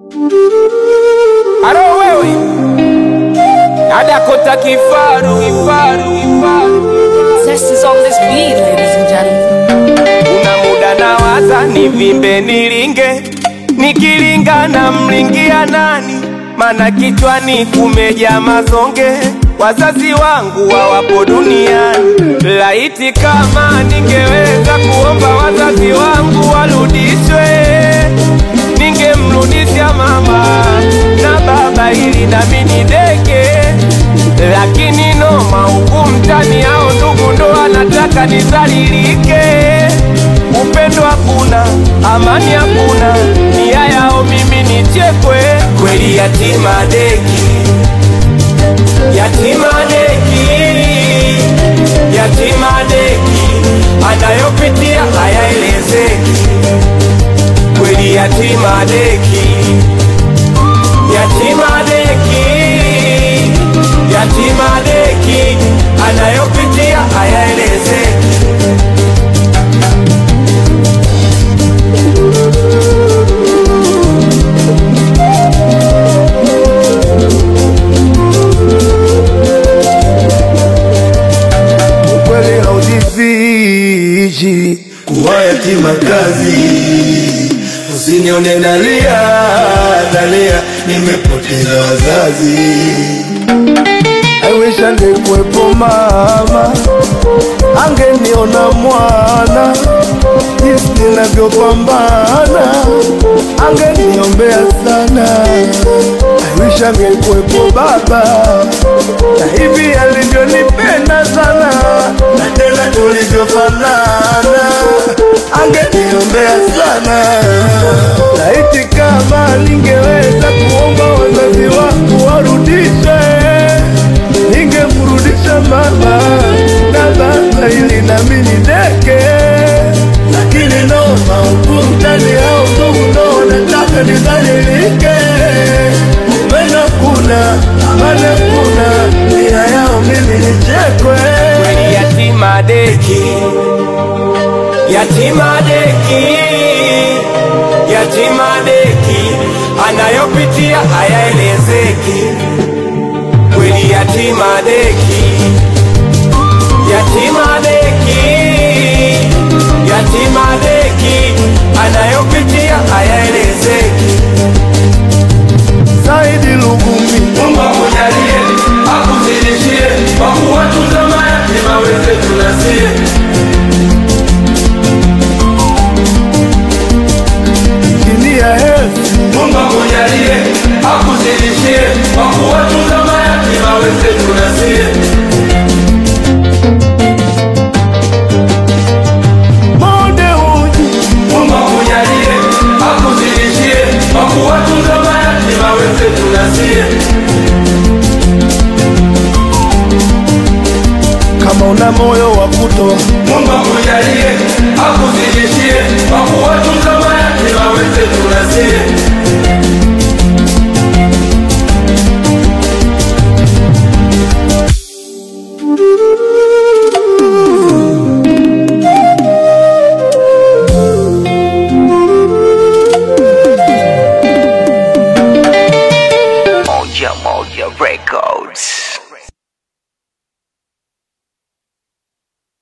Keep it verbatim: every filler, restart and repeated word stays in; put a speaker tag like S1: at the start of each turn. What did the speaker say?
S1: Aro wewe Adakota kifaru kifaru kifaru
S2: Zest is on this beat, ladies and gentlemen.
S1: Una muda na waza nivimbe nilinge, nikilinga na mlingia nani, mana kichwani kumeja mazonge. Wazazi wangu hawapo duniani, laiti kama ningeweza kuomba wazazi wangu warudishwe, ningemrudisha mama na baba ili nami nideke. Lakini noma huku mtani hao ndugu ndo anataka nizalilike. Upendo hakuna, amani hakuna, nia yao mimi nichekwe. Kweli yatima deki, yatima deki, yatima deki, anayopitia hayaelezeki. Kweli yatima deki, yatima deki, yatima deki, anayopitia hayaelezeki.
S3: Ukweli haujifichi kuwa yatima kazi. Usinione nalia, nalia, nimepoteza wazazi. I wish angekuwepo mama, angeniona mwana jinsi ninavyopambana, angeniombea sana. I wish angekuwepo baba, na hivi alivyonipenda sana, na tena tulivyofanana, angeniombea sana. Laiti kama ningeweza kuomba wazazi wangu warudishe, ningemrudisha mama na baba ili nami nideke. Lakini noma huku mtani hao ndugu ndo wanataka nizalilike. Upendo kuna, amani kuna, nia yao mimi nichekwe.
S1: Kweli yatima deki, yatima deki, yatima deki, anayopitia hayaelezeki. Kweli yatima deki, yatima deki, yatima deki, anayopitia hayaelezeki.
S3: Saidi Lugumi,
S1: Mungu akujalie, akuzidishie, wakuwatunza mayatima wenzetu nasie.
S3: Kinia Hesi,
S1: Mungu akujalie, akuzidishie, wakuwatunza mayatima wenzetu nasie.
S3: Monde Uji,
S1: Mungu akujalie, akuzidishie, wakuwatunza mayatima wenzetu nasie.
S3: kama una moyo wa kutoa,
S1: Mungu akujalie, akuzidishie, wakuwatunza mayatima wenzetu nasie.